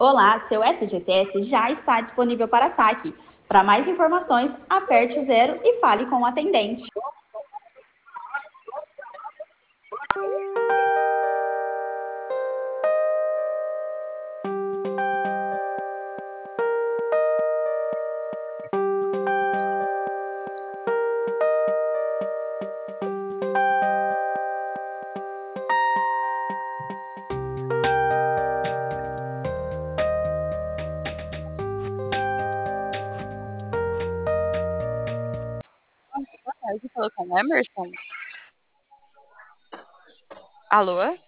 Olá, seu SGTS já está disponível para saque. Para mais informações, aperte o zero e fale com o atendente. Boa tarde, falou com o Emerson? Alô?